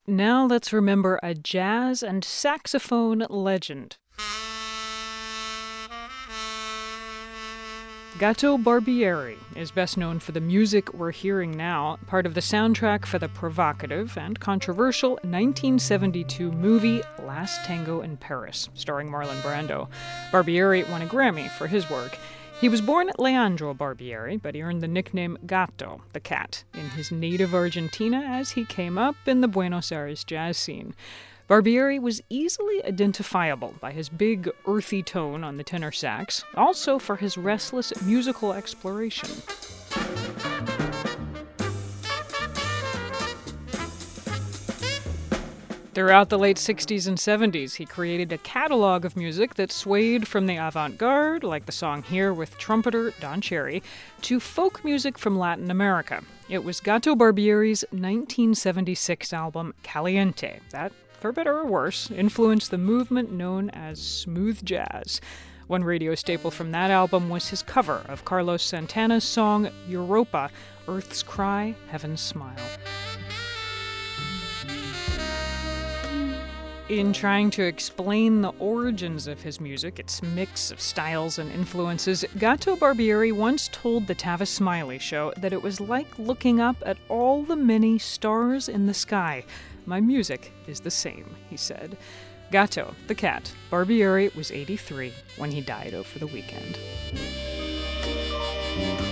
Now let's remember a jazz and saxophone legend. Gato Barbieri is best known for the music we're hearing now, part of the soundtrack for the provocative and controversial 1972 movie Last Tango in Paris, starring Marlon Brando. Barbieri won a Grammy for his work. He was born Leandro Barbieri, but he earned the nickname Gato, the cat, in his native Argentina as he came up in the Buenos Aires jazz scene. Barbieri was easily identifiable by his big, earthy tone on the tenor sax, also for his restless musical exploration. Throughout the late 60s and 70s, he created a catalog of music that swayed from the avant-garde, like the song here with trumpeter Don Cherry, to folk music from Latin America. It was Gato Barbieri's 1976 album Caliente that, for better or worse, influenced the movement known as smooth jazz. One radio staple from that album was his cover of Carlos Santana's song Europa, Earth's Cry, Heaven's Smile. In trying to explain the origins of his music, its mix of styles and influences, Gato Barbieri once told the Tavis Smiley Show that it was like looking up at all the many stars in the sky. My music is the same, he said. Gato, the cat, Barbieri was 83 when he died over the weekend.